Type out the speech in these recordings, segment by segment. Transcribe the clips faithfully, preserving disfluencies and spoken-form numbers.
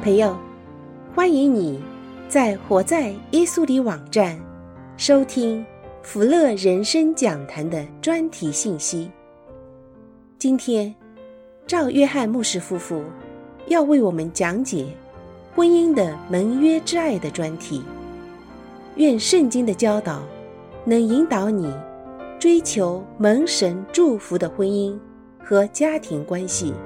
朋友，欢迎你在活在耶稣里网站收听福乐人生讲坛的专题信息。今天赵约翰牧师夫妇要为我们讲解婚姻的盟约之爱的专题。愿圣经的教导能引导你追求蒙神祝福的婚姻和家庭关系。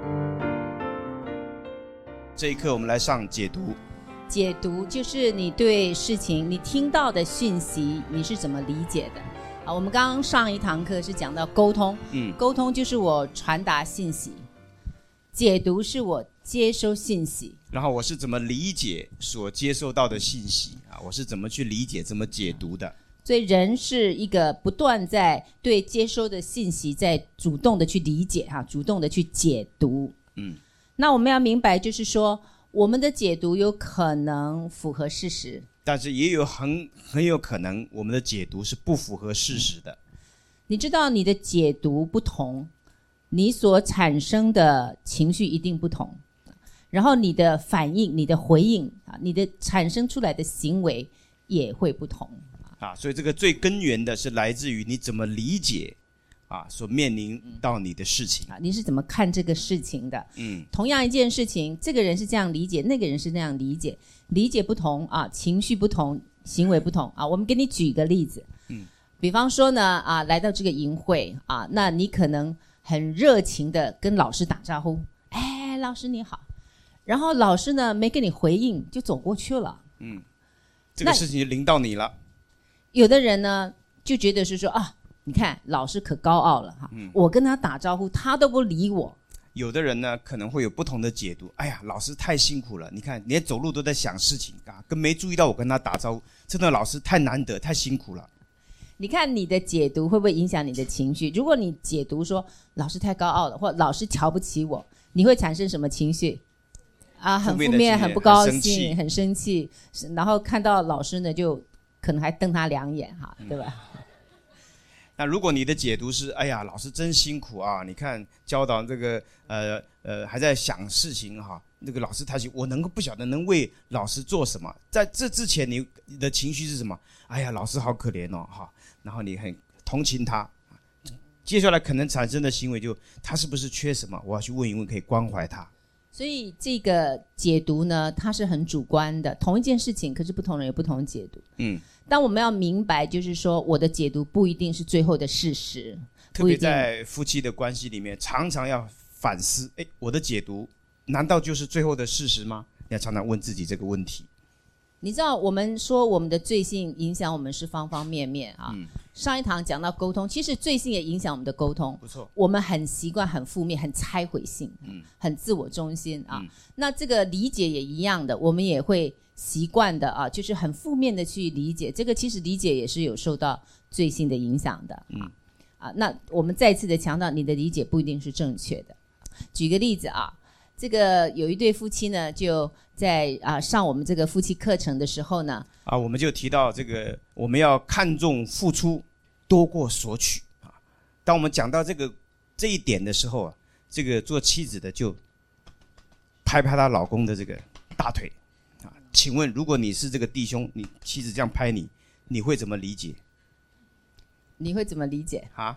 这一课我们来上解读。 解读就是你对事情你听到的讯息你是怎么理解的啊？我们刚刚上一堂课是讲到沟通，嗯，沟通就是我传达信息，解读是我接收信息， 然后我是怎么理解所接受到的信息啊？我是怎么去理解怎么解读的。 所以人是一个不断在对接收的信息在主动的去理解哈，主动的去解读。嗯，那我们要明白就是说我们的解读有可能符合事实， 但是也有很很有可能我们的解读是不符合事实的。 你知道你的解读不同，你所产生的情绪一定不同，然后你的反应你的回应你的产生出来的行为也会不同啊，所以这个最根源的是来自于你怎么理解啊，所面临到你的事情、 嗯、啊，你是怎么看这个事情的？嗯，同样一件事情，这个人是这样理解，那个人是那样理解，理解不同啊，情绪不同，行为不同啊。我们给你举一个例子，嗯，比方说呢啊，来到这个营会啊，那你可能很热情的跟老师打招呼，哎，老师你好，然后老师呢没跟你回应，就走过去了，嗯， 这个事情就临到你了。 有的人呢就觉得是说啊，你看老师可高傲了哈、嗯，我跟他打招呼他都不理我。 有的人呢可能会有不同的解读，哎呀老师太辛苦了，你看连走路都在想事情啊，跟没注意到我跟他打招呼，真的老师太难得太辛苦了。 你看你的解读会不会影响你的情绪？如果你解读说老师太高傲了，或老师瞧不起我，你会产生什么情绪啊？很负面，很不高兴，很生气，然后看到老师呢就可能还瞪他两眼哈，对吧？嗯， 那如果你的解读是，哎呀，老师真辛苦啊！你看教导这个，呃呃，还在想事情哈。那个老师太辛苦，我能够不晓得能为老师做什么。在这之前你，你的情绪是什么？哎呀，老师好可怜哦，哈。然后你很同情他，接下来可能产生的行为就，他是不是缺什么？我要去问一问，可以关怀他。 所以这个解读呢，它是很主观的，同一件事情，可是不同人有不同的解读。嗯，但我们要明白，就是说，我的解读不一定是最后的事实。 特别在夫妻的关系里面，常常要反思：哎，我的解读难道就是最后的事实吗？你要常常问自己这个问题。 你知道，我们说我们的罪性影响我们是方方面面啊。嗯，上一堂讲到沟通，其实罪性也影响我们的沟通。 不错， 我们很习惯很负面、很拆毁性，嗯，很自我中心啊。嗯，那这个理解也一样的，我们也会习惯的啊，就是很负面的去理解。这个其实理解也是有受到罪性的影响的。嗯，啊，那我们再次的强调，你的理解不一定是正确的。举个例子啊。这个有一对夫妻呢，就在啊上我们这个夫妻课程的时候呢， 啊，我们就提到这个我们要看重付出多过索取啊。当我们讲到这个这一点的时候啊，这个做妻子的就拍拍她老公的这个大腿啊。请问，如果你是这个弟兄，你妻子这样拍你，你会怎么理解？ 你会怎么理解啊？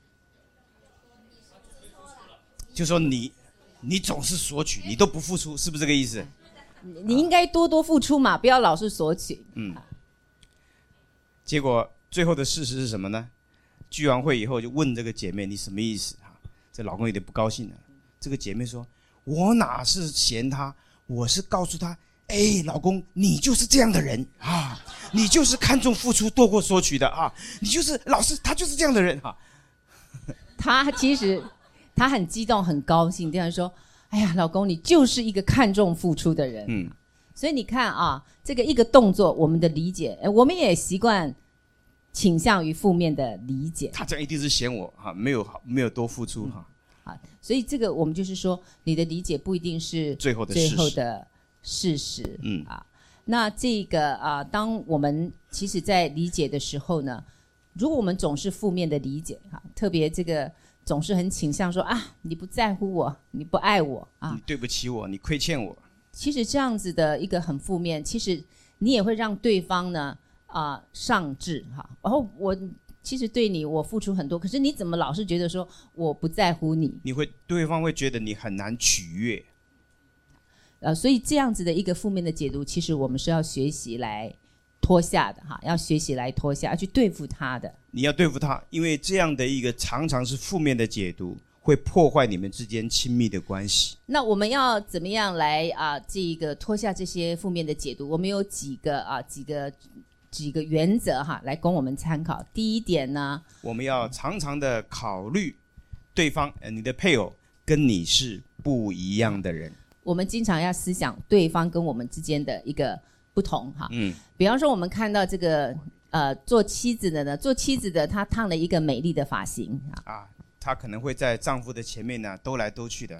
就说你。你总是索取，你都不付出，是不是这个意思？ 你应该多多付出嘛，不要老是索取。嗯。 结果最后的事实是什么呢？聚完会以后就问这个姐妹：“你什么意思？”这老公有点不高兴了。这个姐妹说：“我哪是嫌他，我是告诉他，哎，老公，你就是这样的人啊，你就是看重付出多过索取的啊，你就是老是他就是这样的人啊。” 他其实。他很激动很高兴，这样说：“哎呀，老公，你就是一个看重付出的人。”嗯，所以你看啊，这个一个动作，我们的理解，我们也习惯倾向于负面的理解。 他这样一定是嫌我哈，没有没有多付出哈。 嗯、啊，所以这个我们就是说，你的理解不一定是最后的最后的事实。嗯啊，那这个啊，当我们其实在理解的时候呢，如果我们总是负面的理解哈，特别这个。总是很倾向说啊，你不在乎我，你不爱我啊， 你对不起我，你亏欠我， 其实这样子的一个很负面，其实你也会让对方呢啊、呃、上志哈。然后我其实对你我付出很多，可是你怎么老是觉得说我不在乎你？ 你会对方会觉得你很难取悦。 呃，所以这样子的一个负面的解读，其实我们是要学习来脱下的哈，要学习来脱下，要去对付他的。 你要对付他，因为这样的一个常常是负面的解读，会破坏你们之间亲密的关系。 那我们要怎么样来啊？这个脱下这些负面的解读，我们有几个啊几个几个原则哈，来供我们参考。第一点呢， 我们要常常的考虑对方，呃，你的配偶跟你是不一样的人。 我们经常要思想对方跟我们之间的一个不同哈。 嗯， 比方说我们看到这个呃做妻子的呢，做妻子的她烫了一个美丽的发型啊。 啊，她可能会在丈夫的前面呢兜来兜去的，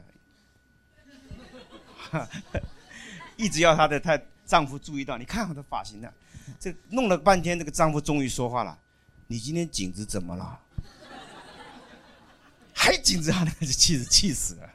一直要她的她丈夫注意到，你看我的发型呢、啊，这弄了半天，这个丈夫终于说话了：“你今天颈子怎么了？”还颈子，他那个妻子气死了。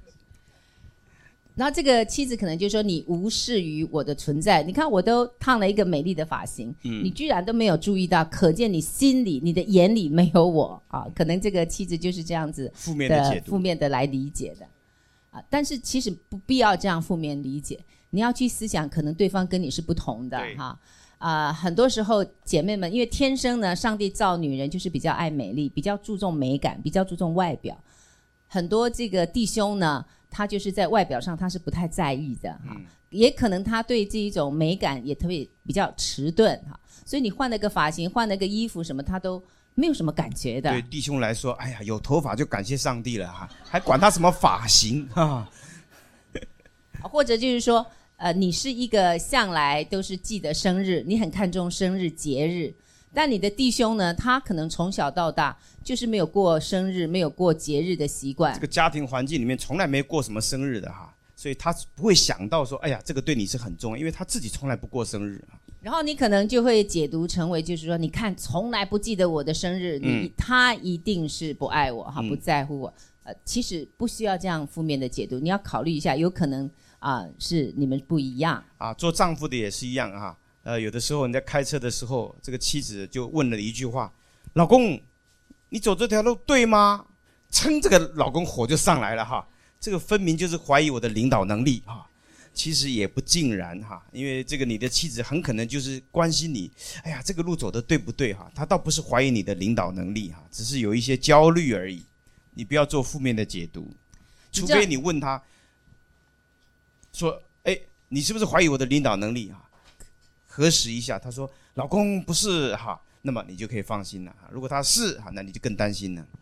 然后这个妻子可能就说你无视于我的存在，你看我都烫了一个美丽的发型，嗯、你居然都没有注意到，可见你心里、你的眼里没有我啊！可能这个妻子就是这样子的负面的解读， 负面的来理解的啊。但是其实不必要这样负面理解，你要去思想，可能对方跟你是不同的哈啊。很多时候姐妹们，因为天生呢，上帝造女人就是比较爱美丽，比较注重美感，比较注重外表。很多这个弟兄呢，他就是在外表上他是不太在意的哈、嗯，也可能他对这一种美感也特别比较迟钝哈，所以你换了个发型，换了个衣服什么，他都没有什么感觉的。 对弟兄来说，哎呀，有头发就感谢上帝了哈，还管他什么发型哈。 或者就是说，呃，你是一个向来都是记得生日，你很看重生日节日。但你的弟兄呢，他可能从小到大就是没有过生日，没有过节日的习惯。 这个家庭环境里面从来没过什么生日的哈，所以他不会想到说，哎呀，这个对你是很重要，因为他自己从来不过生日。 然后你可能就会解读成为，就是说，你看，从来不记得我的生日， 嗯、 你他一定是不爱我哈， 嗯、 不在乎我。呃，其实不需要这样负面的解读，你要考虑一下，有可能啊、呃、是你们不一样啊。做丈夫的也是一样哈。呃，有的时候你在开车的时候，这个妻子就问了一句话：“老公，你走这条路对吗？”噌，这个老公火就上来了哈。这个分明就是怀疑我的领导能力哈。其实也不尽然哈，因为这个你的妻子很可能就是关心你，哎呀，这个路走的对不对哈？她倒不是怀疑你的领导能力哈，只是有一些焦虑而已。你不要做负面的解读，除非你问他说：“哎，你是不是怀疑我的领导能力啊？”核实一下，他说：“老公不是哈。”那么你就可以放心了。如果他是哈，那你就更担心了。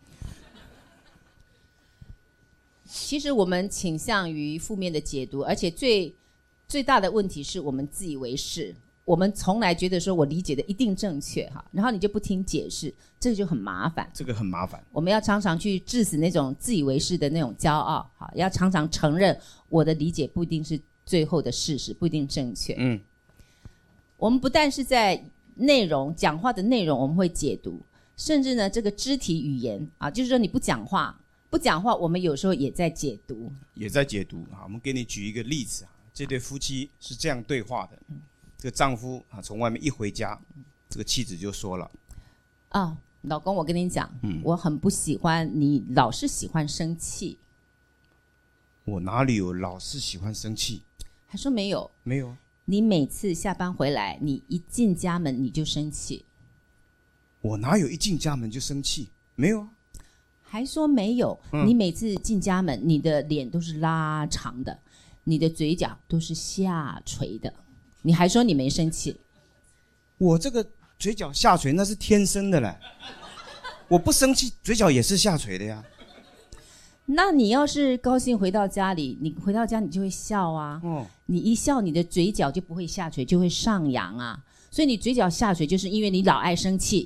其实我们倾向于负面的解读，而且最最大的问题是我们自以为是，我们从来觉得说我理解的一定正确哈，然后你就不听解释，这个就很麻烦。 这个很麻烦。 我们要常常去致死那种自以为是的那种骄傲，哈，要常常承认我的理解不一定是最后的事实，不一定正确。 嗯。 我们不但是在内容讲话的内容我们会解读，甚至呢这个肢体语言啊，就是说你不讲话不讲话我们有时候也在解读也在解读啊。我们给你举一个例子啊，这对夫妻是这样对话的。这个丈夫啊从外面一回家，这个妻子就说了啊，老公我跟你讲、 嗯、 我很不喜欢你老是喜欢生气。 我哪里有老是喜欢生气？ 还说没有。 没有。 你每次下班回来，你一进家门你就生气。 我哪有一进家门就生气？没有啊。 还说没有、 嗯、 你每次进家门你的脸都是拉长的，你的嘴角都是下垂的，你还说你没生气。 我这个嘴角下垂那是天生的嘞，我不生气嘴角也是下垂的呀。 那你要是高兴回到家里，你回到家你就会笑啊、哦、你一笑你的嘴角就不会下垂，就会上扬啊。所以你嘴角下垂就是因为你老爱生气。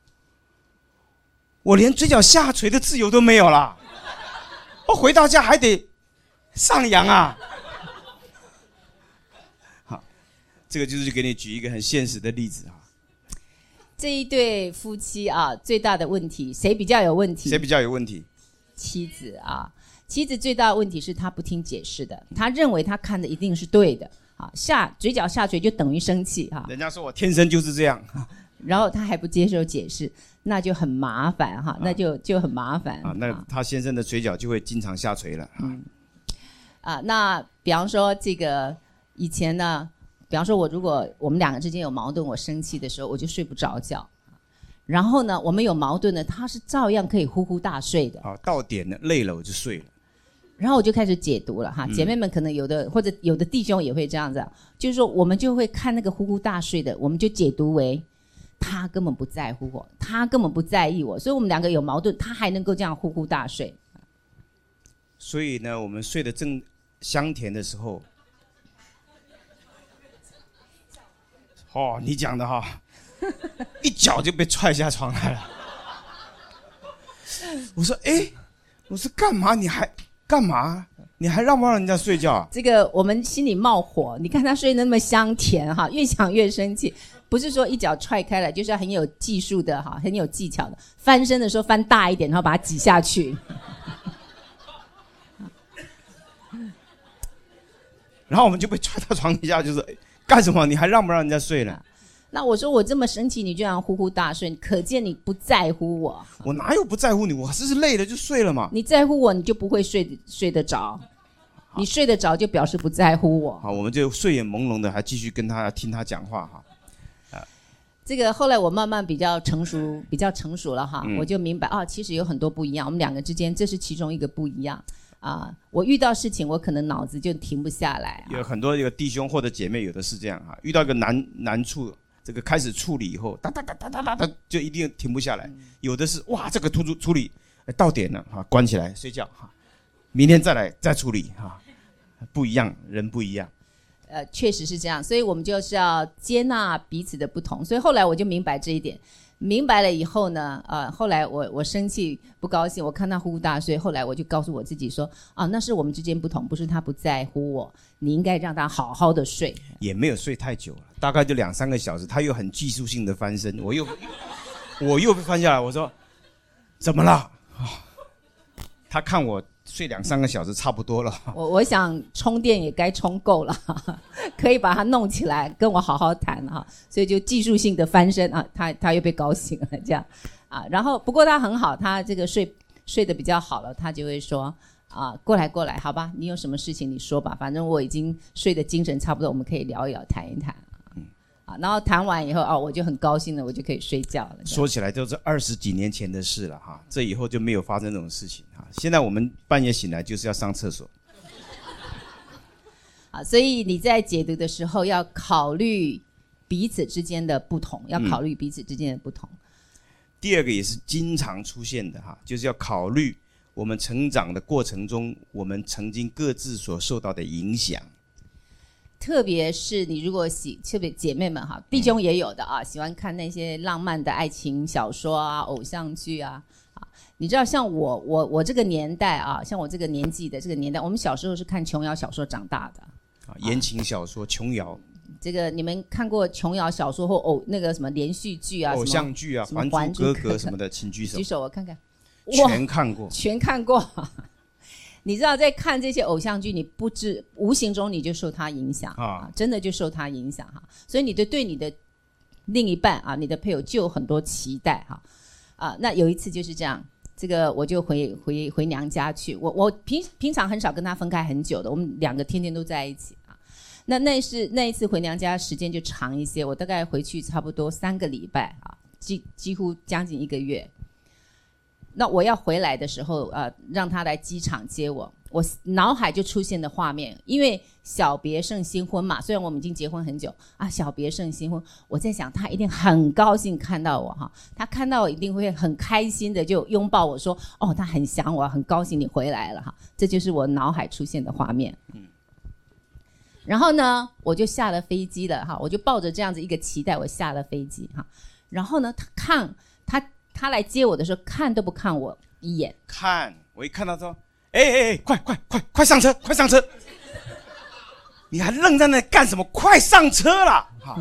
我连嘴角下垂的自由都没有了，我回到家还得上扬啊。好，这个就是给你举一个很现实的例子啊。 这一对夫妻啊，最大的问题谁比较有问题？ 谁比较有问题？ 妻子啊， 妻子最大的问题是她不听解释的，她认为她看的一定是对的，啊，下嘴角下垂就等于生气哈。 人家说我天生就是这样， 然后她还不接受解释，那就很麻烦哈，那就就很麻烦啊。那她先生的嘴角就会经常下垂了。 嗯，啊，那比方说这个以前呢，比方说我如果我们两个之间有矛盾，我生气的时候我就睡不着觉。然后呢，我们有矛盾呢，他是照样可以呼呼大睡的。 好，到点了，累了我就睡了。 然后我就开始解读了哈，姐妹们可能有的、嗯、或者有的弟兄也会这样子，就是说我们就会看那个呼呼大睡的，我们就解读为他根本不在乎我，他根本不在意我，所以我们两个有矛盾，他还能够这样呼呼大睡。 所以呢，我们睡得正香甜的时候，哦，你讲的哈。一脚就被踹下床来了。我说：“哎，我说干嘛？你还干嘛？你还让不让人家睡觉啊？” 这个我们心里冒火，你看他睡得那么香甜哈，越想越生气。不是说一脚踹开了，就是很有技术的哈，很有技巧的。翻身的时候翻大一点，然后把它挤下去。 然后我们就被踹到床底下，就是干什么？你还让不让人家睡呢？ 那我说我这么生气，你居然呼呼大睡，可见你不在乎我。 我哪有不在乎你？我只是累了就睡了嘛。 你在乎我，你就不会睡睡得着。你睡得着就表示不在乎我。 好，我们就睡眼朦胧的，还继续跟他听他讲话哈。 啊，这个后来我慢慢比较成熟，比较成熟了哈，嗯、我就明白啊，其实有很多不一样。我们两个之间，这是其中一个不一样啊。我遇到事情，我可能脑子就停不下来、啊。 有很多一个弟兄或者姐妹，有的是这样哈，遇到一个难难处。这个开始处理以后，哒哒哒哒哒哒，就一定停不下来。有的是哇，这个突出处理到点了哈，关起来睡觉哈，明天再来再处理哈，不一样，人不一样。 呃，确实是这样，所以我们就是要接纳彼此的不同。所以后来我就明白这一点，明白了以后呢，呃，后来我我生气不高兴，我看他呼呼大睡，后来我就告诉我自己说，啊，那是我们之间不同，不是他不在乎我。你应该让他好好的睡， 也没有睡太久了，大概就两三个小时。他又很技术性的翻身，我又我又被翻下来。我说怎么了？啊、他看我睡两三个小时差不多了。 我我想充电也该充够了，可以把它弄起来，跟我好好谈哈。所以就技术性的翻身啊，他他又被高兴了这样啊。然后不过他很好，他这个睡睡得比较好了，他就会说。啊，过来过来，好吧，你有什么事情你说吧，反正我已经睡得精神差不多，我们可以聊一聊，谈一谈。嗯，啊，然后谈完以后，哦，我就很高兴了，我就可以睡觉了。 说起来都是二十几年前的事了哈，这以后就没有发生这种事情哈。现在我们半夜醒来就是要上厕所。 啊，所以你在解读的时候要考虑彼此之间的不同，要考虑彼此之间的不同。 嗯、第二个也是经常出现的哈，就是要考虑。我们成长的过程中，我们曾经各自所受到的影响， 特别是你如果喜，特别姐妹们哈，弟兄也有的啊，喜欢看那些浪漫的爱情小说啊、偶像剧啊，啊，你知道像我我我这个年代啊，像我这个年纪的这个年代，我们小时候是看琼瑶小说长大的， 啊，言情小说、琼瑶。 这个你们看过琼瑶小说或偶那个什么连续剧啊、 偶像剧啊，《还珠格格》什么的，请举手。 举手我看看。 全看过， 全看过。你知道，在看这些偶像剧，你不知无形中你就受他影响 啊, 啊，真的就受他影响哈。所以你的对你的另一半啊，你的配偶就有很多期待哈。啊，那有一次就是这样，这个我就回回回娘家去。我我平平常很少跟他分开很久的，我们两个天天都在一起啊。那那是那一次回娘家时间就长一些，我大概回去差不多三个礼拜啊，几几乎将近一个月。那我要回来的时候，呃，让他来机场接我，我脑海就出现的画面，因为小别胜新婚嘛，虽然我们已经结婚很久啊，小别胜新婚，我在想他一定很高兴看到我哈，他看到我一定会很开心的就拥抱我说，哦，他很想我，很高兴你回来了哈，这就是我脑海出现的画面。嗯，然后呢，我就下了飞机了哈，我就抱着这样子一个期待，我下了飞机哈，然后呢，他看他。他来接我的时候，看都不看我一眼。 看，我一看到说，哎哎哎，快快快快上车，快上车！你还愣在那干什么？快上车了！哈，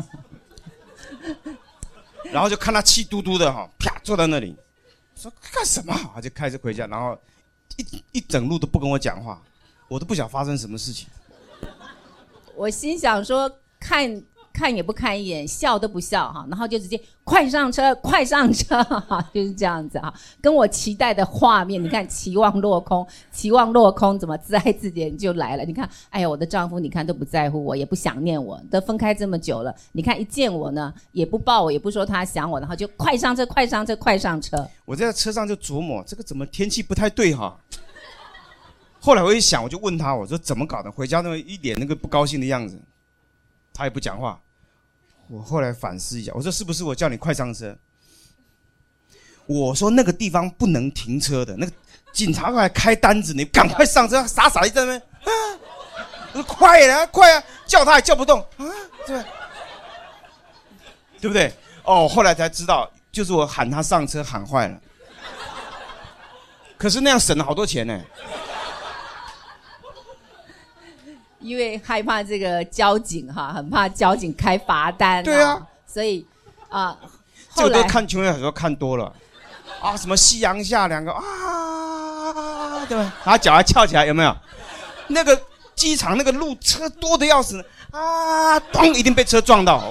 然后就看他气嘟嘟的哈，啪坐在那里，说干什么？他就开车回家，然后一一整路都不跟我讲话，我都不晓得发生什么事情。 我心想说，看看也不看一眼，笑都不笑哈，然后就直接快上车，快上车，哈，就是这样子哈。跟我期待的画面，你看期望落空，期望落空，怎么自爱自怜就来了？你看，哎呀，我的丈夫，你看都不在乎我，也不想念我，都分开这么久了，你看一见我呢，也不抱我，也不说他想我，然后就快上车，快上车，快上车。 我在车上就琢磨，这个怎么天气不太对哈。后来我一想，我就问他，我说怎么搞的？回家那么一脸那个不高兴的样子，他也不讲话。我后来反思一下，我说是不是我叫你快上车？我说那个地方不能停车的，那个警察过来开单子，你赶快上车，傻傻的在那边啊，我说快啊快啊，叫他也叫不动啊，对，对不对？哦，后来才知道，就是我喊他上车喊坏了，可是那样省了好多钱呢。 因为害怕这个交警哈，很怕交警开罚单。 对啊， 所以啊、呃， 这个都看琼瑶小说看多了啊，什么夕阳下两个啊，对吧？然后脚还翘起来，有没有？那个机场那个路车多的要死啊，咚，一定被车撞到。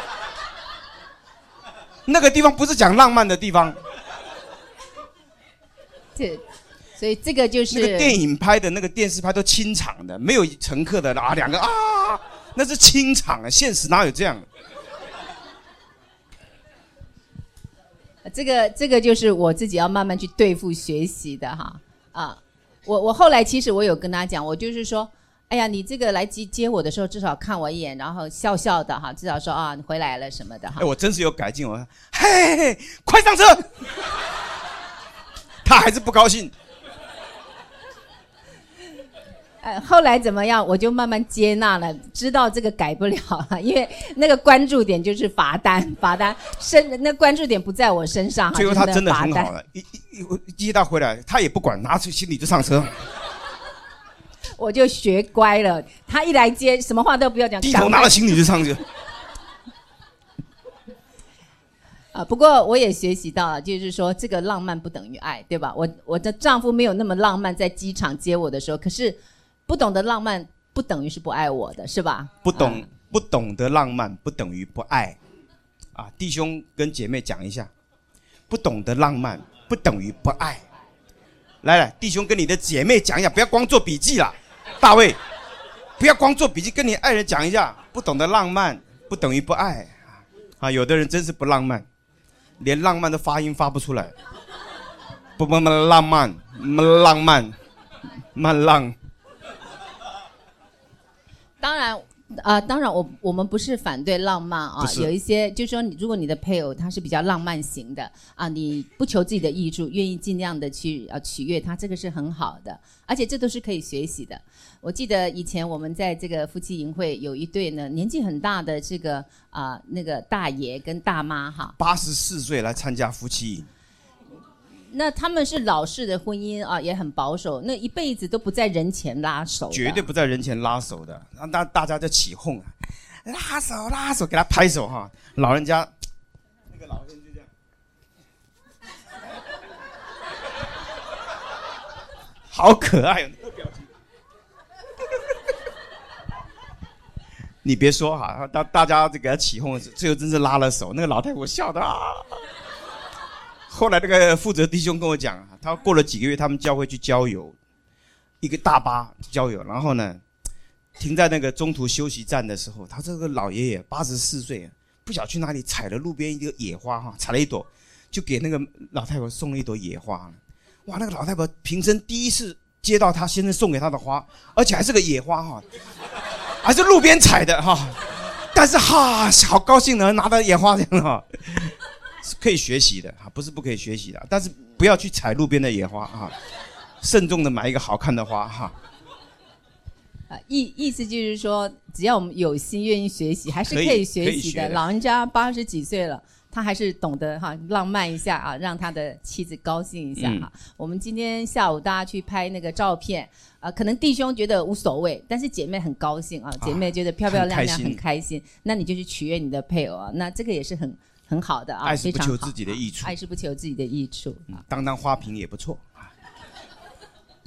那个地方不是讲浪漫的地方。 这。所以这个就是那个电影拍的那个电视拍都清场的，没有乘客的啊，两个啊，那是清场啊，现实哪有这样？ 这个这个就是我自己要慢慢去对付学习的哈啊，我我后来其实我有跟他讲，我就是说，哎呀，你这个来接接我的时候，至少看我一眼，然后笑笑的哈，至少说啊，你回来了什么的哈。 哎，我真是有改进，我说嘿嘿，快上车，他还是不高兴。 呃，后来怎么样？我就慢慢接纳了，知道这个改不了了，因为那个关注点就是罚单，罚单身那关注点不在我身上。 最后他真的很好了，一一一接他回来，他也不管，拿出行李就上车。 我就学乖了，他一来接，什么话都不要讲， 低头拿了行李就上去。 啊，不过我也学习到了，就是说这个浪漫不等于爱，对吧？我我的丈夫没有那么浪漫，在机场接我的时候，可是。不懂得浪漫不等于是不爱我的，是吧？ 不懂、啊、不懂得浪漫不等于不爱，啊，弟兄跟姐妹讲一下，不懂得浪漫不等于不爱。来来，弟兄跟你的姐妹讲一下，不要光做笔记啦，大卫，不要光做笔记，跟你爱人讲一下，不懂得浪漫不等于不爱。啊，有的人真是不浪漫，连浪漫的发音发不出来，不不不浪漫，浪漫，慢浪。 当然，啊、呃，当然我，我我们不是反对浪漫啊，有一些就是说你，如果你的配偶他是比较浪漫型的啊，你不求自己的益处，愿意尽量的去啊取悦他，这个是很好的，而且这都是可以学习的。我记得以前我们在这个夫妻营会有一对呢，年纪很大的这个啊、呃、那个大爷跟大妈哈， 八十四岁来参加夫妻营。 那他们是老式的婚姻啊，也很保守，那一辈子都不在人前拉手的， 绝对不在人前拉手的，让大大家就起哄啊，拉手拉手，给他拍手哈。老人家，那个老人就这样，好可爱哦，那个表情。你别说哈，大大家就给他起哄，最后真是拉了手，那个老太婆笑的啊。后来那个负责弟兄跟我讲，他过了几个月，他们教会去郊游，一个大巴郊游，然后呢，停在那个中途休息站的时候，他这个老爷爷八十四岁，不晓得去哪里采了路边一个野花哈，采了一朵，就给那个老太婆送了一朵野花。哇，那个老太婆平生第一次接到他先生送给她的花，而且还是个野花哈，还是路边采的哈，但是哈，好高兴的拿到野花这样哈。是可以学习的，不是不可以学习的，但是不要去采路边的野花啊，慎重的买一个好看的花哈。 啊，意意思就是说，只要我们有心愿意学习，还是可以学习的。老人家八十几岁了，他还是懂得哈浪漫一下啊，让他的妻子高兴一下哈。嗯、我们今天下午大家去拍那个照片啊，可能弟兄觉得无所谓，但是姐妹很高兴啊，姐妹觉得漂漂亮亮，很开心，很开心那你就去取悦你的配偶啊，那这个也是很。很好的啊， 爱是不求自己的益处， 爱是不求自己的益处， 嗯、当当花瓶也不错。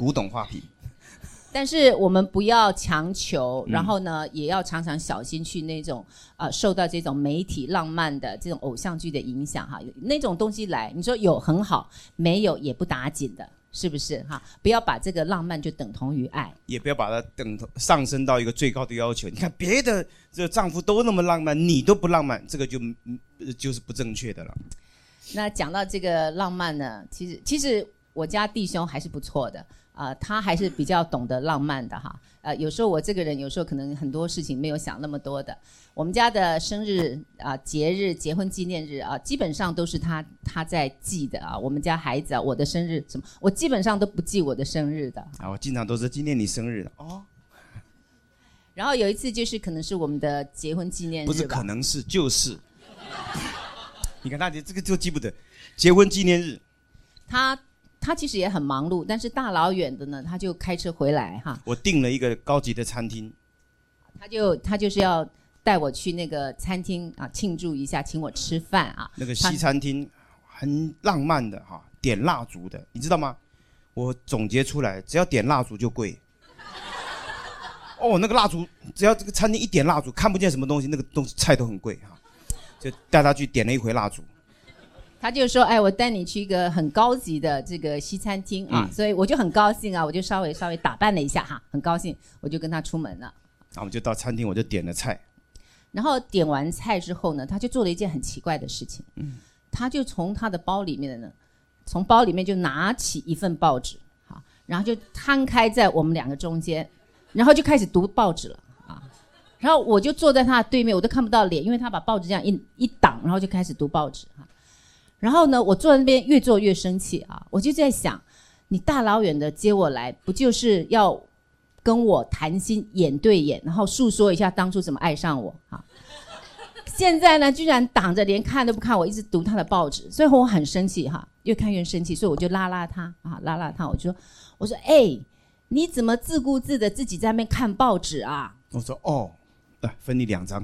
古董画皮。 但是我们不要强求，然后呢，嗯、也要常常小心去那种呃受到这种媒体浪漫的这种偶像剧的影响哈，那种东西来，你说有很好，没有也不打紧的，是不是哈？不要把这个浪漫就等同于爱， 也不要把它等同上升到一个最高的要求。你看别的这个丈夫都那么浪漫，你都不浪漫，这个就就是不正确的了。 那讲到这个浪漫呢，其实其实我家弟兄还是不错的。啊、呃，他还是比较懂得浪漫的哈。呃，有时候我这个人有时候可能很多事情没有想那么多的。我们家的生日啊、呃、节日、结婚纪念日啊、呃，基本上都是他他在记的啊。我们家孩子啊，我的生日什么，我基本上都不记我的生日的。 啊，我经常都是纪念你生日哦。 然后有一次就是可能是我们的结婚纪念日吧， 不是可能是就是。你看他这个就记不得，结婚纪念日。 他。他其实也很忙碌，但是大老远的呢，他就开车回来哈。 我订了一个高级的餐厅， 他就他就是要带我去那个餐厅啊庆祝一下，请我吃饭啊。 那个西餐厅很浪漫的哈，点蜡烛的，你知道吗？我总结出来，只要点蜡烛就贵。哦，那个蜡烛，只要这个餐厅一点蜡烛，看不见什么东西，那个东西菜都很贵哈。就带他去点了一回蜡烛。 他就说：“哎，我带你去一个很高级的这个西餐厅啊、嗯，所以我就很高兴啊，我就稍微稍微打扮了一下哈，很高兴，我就跟他出门了。 然后我们就到餐厅，我就点了菜。 然后点完菜之后呢，他就做了一件很奇怪的事情， 嗯， 他就从他的包里面的呢，从包里面就拿起一份报纸，好，然后就摊开在我们两个中间，然后就开始读报纸了啊。然后我就坐在他的对面，我都看不到脸，因为他把报纸这样一一挡，然后就开始读报纸哈。”然后呢，我坐在那边越坐越生气啊！我就在想，你大老远的接我来，不就是要跟我谈心眼对眼，然后诉说一下当初怎么爱上我啊？现在呢，居然挡着连看都不看我，一直读他的报纸，所以我很生气哈，越看越生气，所以我就拉拉他啊，拉拉他，我就说，我说，哎，你怎么自顾自的自己在那边看报纸啊？ 我说，哦，来分你两张。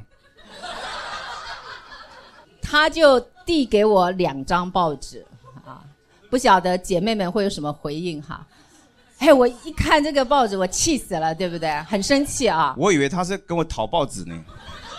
他就递给我两张报纸啊，不晓得姐妹们会有什么回应哈？哎，我一看这个报纸，我气死了，对不对？很生气啊！ 我以为他是跟我讨报纸呢。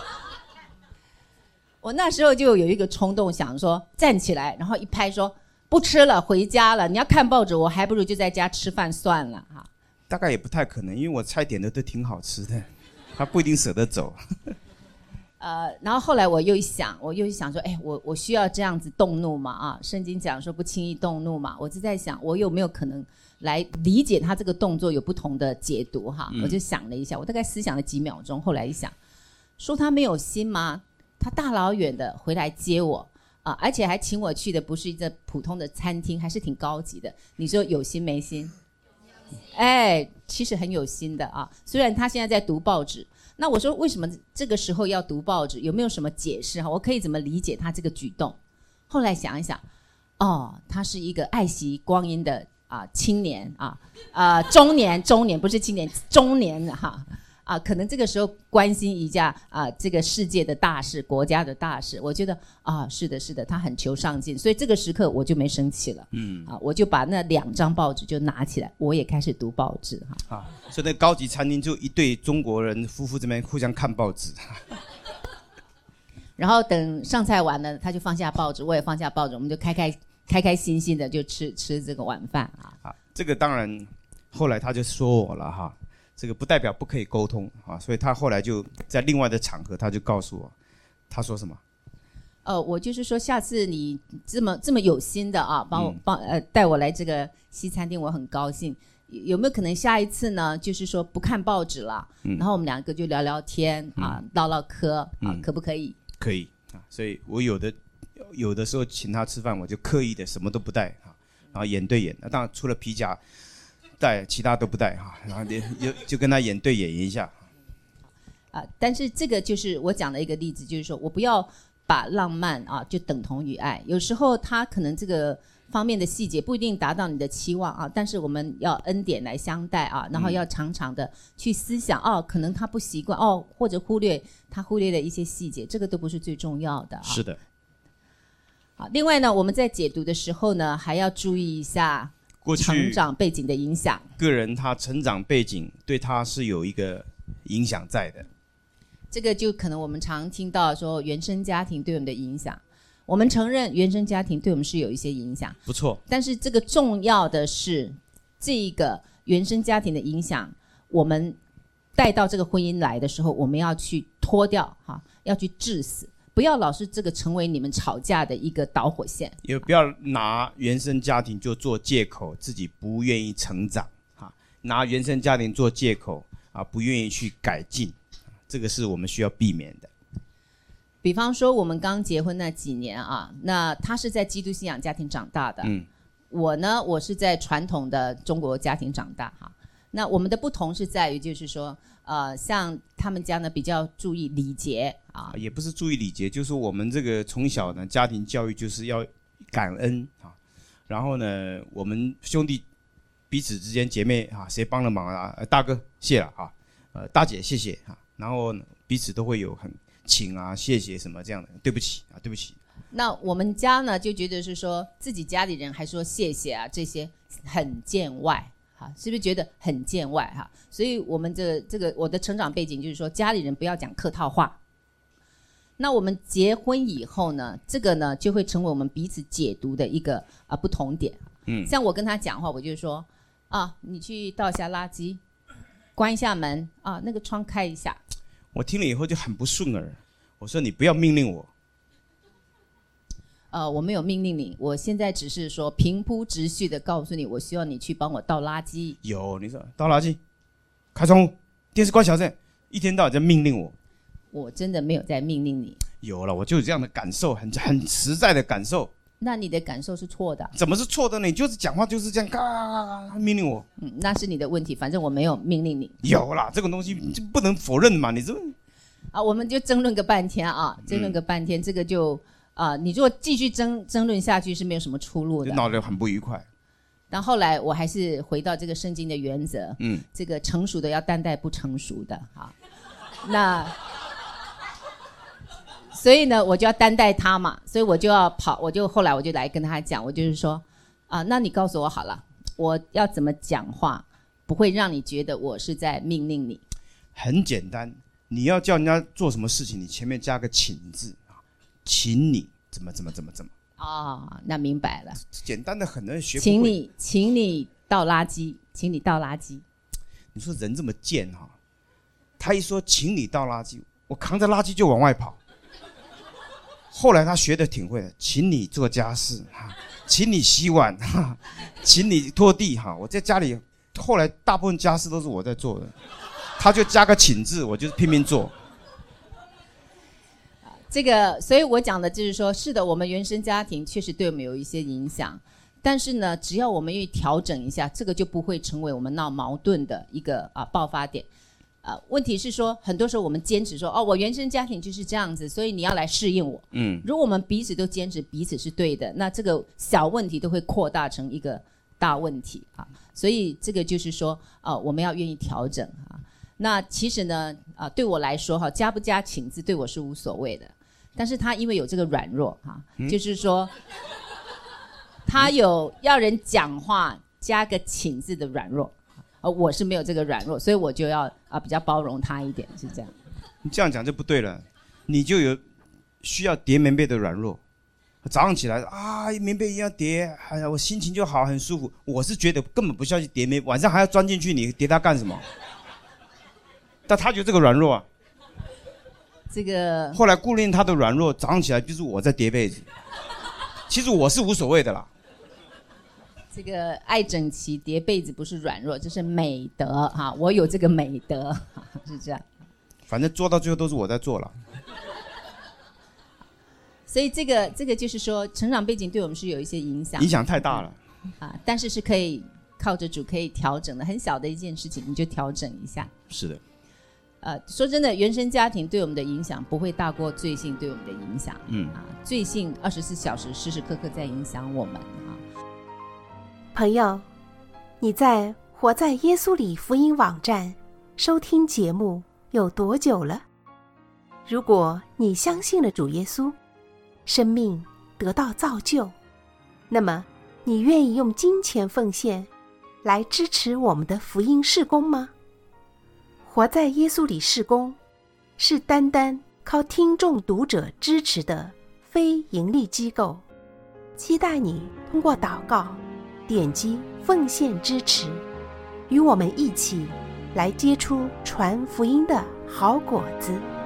我那时候就有一个冲动，想说站起来，然后一拍说不吃了，回家了。你要看报纸，我还不如就在家吃饭算了哈。 大概也不太可能，因为我菜点的都挺好吃的，他不一定舍得走。 呃，然后后来我又一想，我又一想说，哎，我我需要这样子动怒嘛？啊，圣经讲说不轻易动怒嘛，我就在想，我有没有可能来理解他这个动作有不同的解读哈？嗯、我就想了一下，我大概思想了几秒钟，后来一想，说他没有心吗？他大老远的回来接我啊，而且还请我去的不是一个普通的餐厅，还是挺高级的。你说有心没心？哎，其实很有心的啊。虽然他现在在读报纸。那我说为什么这个时候要读报纸？有没有什么解释哈？我可以怎么理解他这个举动？后来想一想，哦，他是一个爱惜光阴的啊、呃、青年啊啊、呃、中年中年不是青年中年哈啊，可能这个时候关心一下啊、呃、这个世界的大事、国家的大事。我觉得啊是的是的，他很求上进，所以这个时刻我就没生气了。嗯啊，我就把那两张报纸就拿起来，我也开始读报纸哈。 啊，所以那高级餐厅就一对中国人夫妇这边互相看报纸。 然后等上菜完了，他就放下报纸，我也放下报纸，我们就开开开开心心的就吃吃这个晚饭啊。 啊，这个当然后来他就说我了哈。这个不代表不可以沟通啊，所以他后来就在另外的场合，他就告诉我，他说什么？ 呃，我就是说，下次你这么这么有心的啊，帮我帮呃带我来这个西餐厅，我很高兴。有没有可能下一次呢？就是说不看报纸了，嗯、然后我们两个就聊聊天啊，嗯、唠唠嗑啊，嗯、可不可以？ 可以啊，所以我有的有的时候请他吃饭，我就刻意的什么都不带啊，然后眼对眼。那当然除了皮夹。带其他都不带哈，然后就就跟他眼对眼一下。 啊，但是这个就是我讲的一个例子，就是说我不要把浪漫啊就等同于爱。有时候他可能这个方面的细节不一定达到你的期望啊，但是我们要恩典来相待啊，然后要常常的去思想、嗯、哦，可能他不习惯哦，或者忽略他忽略的一些细节，这个都不是最重要的啊。 是的。 好，另外呢，我们在解读的时候呢，还要注意一下。 过去成长背景的影响， 个人他成长背景对他是有一个影响在的。 这个就可能我们常听到说原生家庭对我们的影响，我们承认原生家庭对我们是有一些影响， 不错。 但是这个重要的是，这个原生家庭的影响，我们带到这个婚姻来的时候，我们要去脱掉哈，要去治死，不要老是这个成为你们吵架的一个导火线， 也不要拿原生家庭就做借口，自己不愿意成长哈，拿原生家庭做借口啊，不愿意去改进，这个是我们需要避免的。 比方说我们刚结婚那几年啊，那他是在基督信仰家庭长大的， 嗯， 我呢，我是在传统的中国家庭长大哈。那我们的不同是在于，就是说，呃，像他们家呢比较注意礼节啊， 也不是注意礼节，就是我们这个从小呢家庭教育就是要感恩啊，然后呢，我们兄弟彼此之间姐妹啊，谁帮了忙啊，呃、大哥谢了啊，呃，大姐谢谢啊，然后彼此都会有很请啊、谢谢什么这样的，对不起啊，对不起。 那我们家呢就觉得是说自己家里人还说谢谢啊，这些很见外。是不是觉得很见外哈？所以我们这这个我的成长背景就是说，家里人不要讲客套话。那我们结婚以后呢，这个呢就会成为我们彼此解读的一个啊、呃、不同点。嗯，像我跟他讲话，我就说啊，你去倒一下垃圾，关一下门啊，那个窗开一下。 我听了以后就很不顺耳，我说你不要命令我。 呃，我没有命令你，我现在只是说平铺直叙的告诉你，我希望你去帮我倒垃圾。 有，你说倒垃圾，开窗户，电视关小声，一天到晚在命令我。 我真的没有在命令你。 有了，我就有这样的感受，很很实在的感受。 那你的感受是错的。 怎么是错的呢？你就是讲话就是这样，嘎嘎嘎命令我。 嗯，那是你的问题，反正我没有命令你。 有啦，这种东西就不能否认嘛，你这。 啊，我们就争论个半天啊，争论个半天，嗯、这个就。啊、呃，你如果继续争争论下去是没有什么出路的， 闹得很不愉快。 但后来我还是回到这个圣经的原则， 嗯， 这个成熟的要担待不成熟的啊。那所以呢，我就要担待他嘛，所以我就要跑，我就后来我就来跟他讲，我就是说啊，那你告诉我好了，我要怎么讲话不会让你觉得我是在命令你？ 很简单，你要叫人家做什么事情，你前面加个请字。请你怎么怎么怎么怎么哦，那明白了， 简单的很多人学不会。 请你，请你倒垃圾，请你倒垃圾。 你说人这么贱哈，他一说请你倒垃圾，我扛着垃圾就往外跑。后来他学的挺会的，请你做家事哈，请你洗碗哈，请你拖地哈。我在家里后来大部分家事都是我在做的，他就加个请字，我就是拼命做。 这个，所以我讲的就是说，是的，我们原生家庭确实对我们有一些影响，但是呢，只要我们愿意调整一下，这个就不会成为我们闹矛盾的一个啊爆发点。啊，问题是说，很多时候我们坚持说，哦，我原生家庭就是这样子，所以你要来适应我。嗯，如果我们彼此都坚持彼此是对的，那这个小问题都会扩大成一个大问题啊。所以这个就是说，啊，我们要愿意调整啊。那其实呢，啊，对我来说哈，加不加请字对我是无所谓的。但是他因为有这个软弱哈、嗯，就是说他有要人讲话加个请字的软弱，呃，我是没有这个软弱，所以我就要啊比较包容他一点，是这样。 你这样讲就不对了，你就有需要叠棉被的软弱。早上起来啊，棉被一样叠，哎呀，我心情就好，很舒服。我是觉得根本不需要去叠棉被，晚上还要钻进去，你叠它干什么？但他就这个软弱啊。 这个后来顾虑他的软弱，早上起来就是我在叠被子。其实我是无所谓的啦。 这个爱整齐叠被子不是软弱，这是美德哈，我有这个美德，是这样。 反正做到最后都是我在做了。 所以这个这个就是说，成长背景对我们是有一些影响， 影响太大了啊，但是是可以靠着主可以调整的，很小的一件事情你就调整一下。 是的。 呃，说真的，原生家庭对我们的影响不会大过罪性对我们的影响。嗯啊，罪性二十四小时时时刻刻在影响我们啊。 朋友，你在活在耶稣里福音网站收听节目有多久了？如果你相信了主耶稣，生命得到造就，那么你愿意用金钱奉献来支持我们的福音事工吗？活在耶稣里事工是单单靠听众读者支持的非盈利机构，期待你通过祷告点击奉献支持，与我们一起来结出传福音的好果子。